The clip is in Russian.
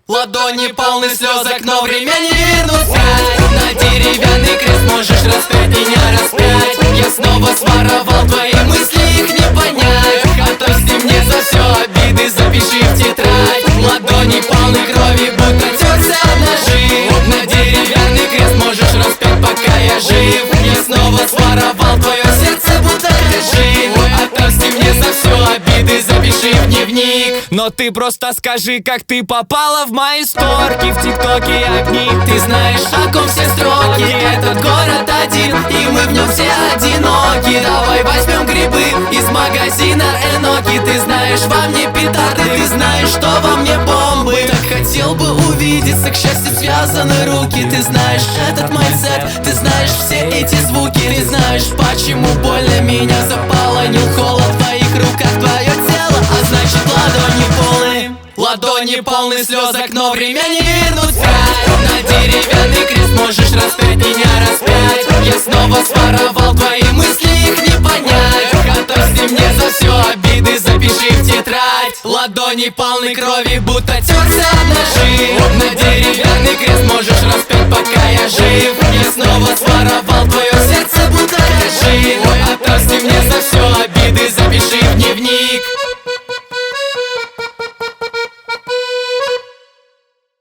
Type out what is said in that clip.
Ладони полны слезок, но время не вернуться. На деревянный крест можешь распять меня распять. Я снова своровал твои мысли, их не понять. Отомсти мне за все обиды, запиши в тетрадь. Ладони полны крови, будто терся об ножи. На деревянный крест можешь распять, пока я жив. Я снова своровал твое сердце, будто кажи. Отомсти мне за все обиды, запиши в дневник. Но ты просто скажи, как ты попала в мои сторки, в ТикТоке огни. Ты знаешь, о ком все строки. Этот город один, и мы в нем все одиноки. Давай возьмем грибы из магазина Эноки. Ты знаешь, во мне петарды, ты знаешь, что во мне бомбы. Так хотел бы увидеться, к счастью связаны руки. Ты знаешь этот майндсет, ты знаешь все эти звуки. Ты знаешь, почему больно меня запаланил холод в твоих руках, твое тело, а значит ладони полны. Ладони полны слезок, но время не вернуться. На деревянный крест можешь распять меня распять. Я снова своровал твои мысли, их не понять. Отомсти мне за все обиды, запиши в тетрадь. Ладони полны крови, будто терся